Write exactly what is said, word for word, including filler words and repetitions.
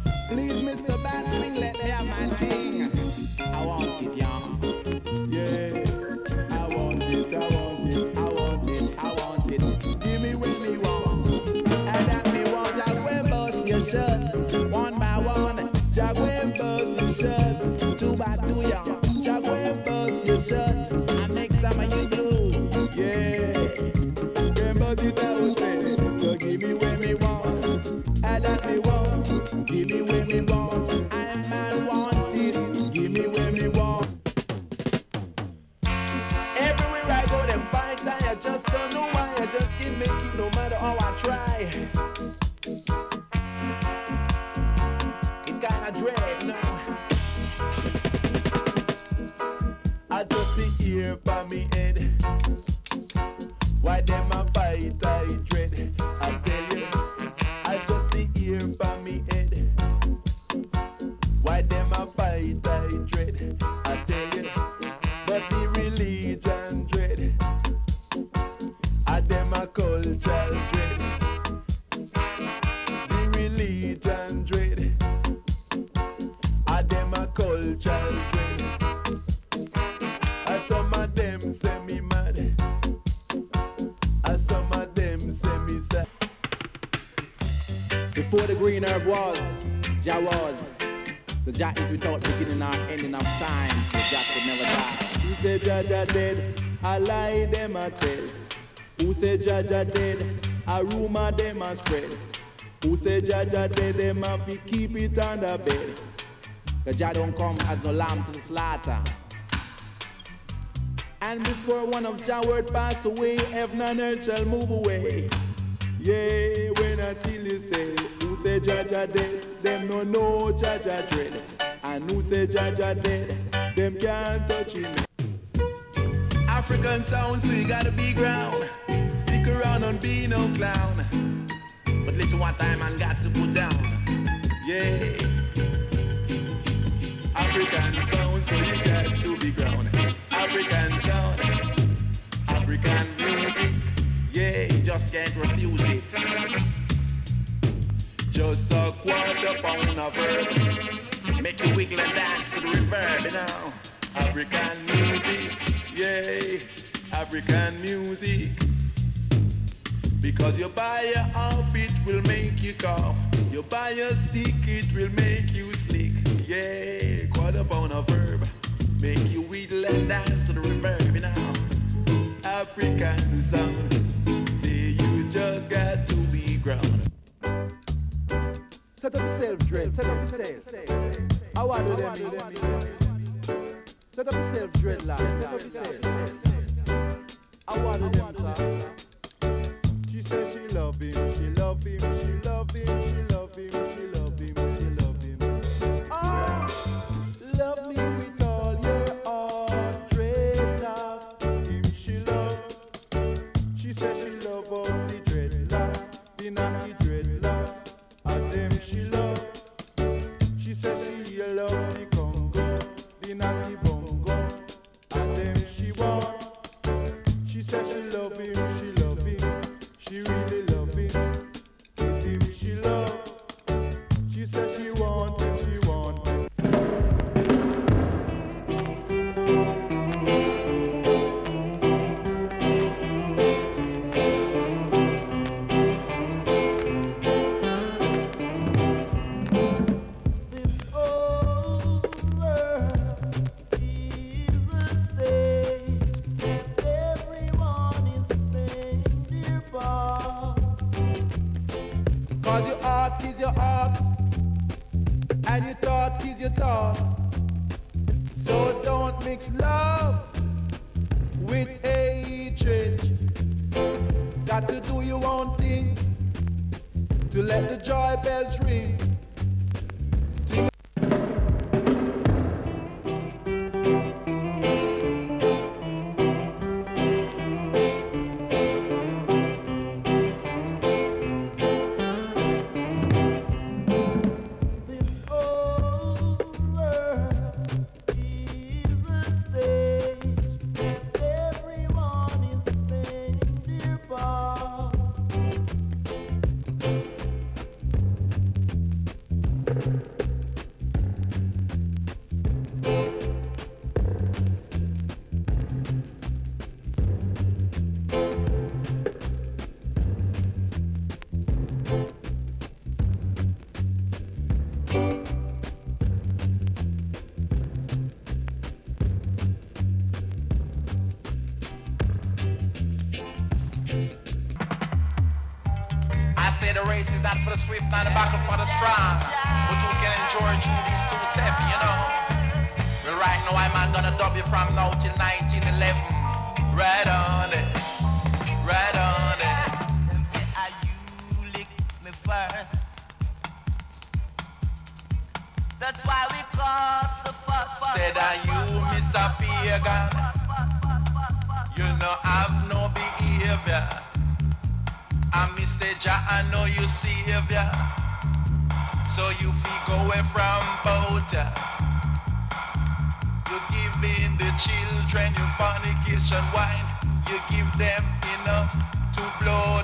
Please, Mister Batwing, let me have my thing. I want it, y'all. Yeah. I want it, I want it, I want it, I want it. Give me what me want. And that me want, Jaguar bust your shirt. One by one, Jaguar bust your shirt. Two by two, y'all. Jaguar bust your shirt. And make some of you blue. Yeah. Them bust it out, say. So give me what me want. And that me want. Give me what me want. I man want it. Give me what me want. Everywhere I go, them fight. I just don't know why. I just keep making no matter how I try. It's kinda dread now. I just see here by me head. Why them a fight I dread? I tell you, I just see here by me head. Why them a fight I dread? I tell you, but the religion dread. I them a cultural dread. The religion dread. I them a cultural dread. And some of them say me mad. And some of them say me sad. Before the green herb was, Jah was. So Jah is without beginning or ending of time. So Jah could never die. Who say Jah Jah dead? A lie them a tell. Who say Jah Jah dead? A rumor them a spread. Who say Jah Jah dead? Them have to keep it under bed. Cause Jah don't come as no lamb to the slaughter. And before one of Jah word pass away, heaven and earth shall move away. Yeah, when until you say, who say Jah Jah dead? Them no know Jah Jah dread. And who say Jah Jah dead? Them can't touch him. African sound, so you gotta be ground. Stick around and be no clown. But listen what time I got to put down. Yeah. African sound, so you got to be ground. African sound, African music. Yeah, you just can't refuse it. Just a quarter pound of herb. Make you wiggle and dance to the reverb, you know. African music, yeah, African music. Because you buy a half, it will make you cough. You buy a stick, it will make you slick. Yeah, quarter pound of herb. Make you wiggle and dance to the reverb, you know. African sound. Say you just got to be ground. Set up yourself, Dread. Set up yourself. I want to them, them, them. Set up yourself, Dread, lad. Set up yourself. I want to them, sir. She says she love him, she love him, she love him, she love him, she love him, she love him. Oh, love me with all your heart, dreadlocks. Him she love. She says she love all the dreadlocks, the naughty dreadlocks. And them she love. She says she love the Congo, the naughty bongo. And them she want. She says she love him, she love him. She really love him. It's him she love. She says she want him, she want him. Cause your art is your art, and your thought is your thought. So don't mix love with hatred. Got to do your own thing to let the joy bells ring. I say the race is not for the swift, not the battle for the strong. But who can enjoy through these two seven, you know? Well, right now I'm gonna dub you from now till nineteen eleven. Right on it, right on it. Them say, are you lick me first? That's why we cause the fuss. Said, are you Mister Pagan? You know I've no behavior. And me say, Jah, I know you savior. So you feel go away from both. You give in the children your fornication wine. You give them enough to blow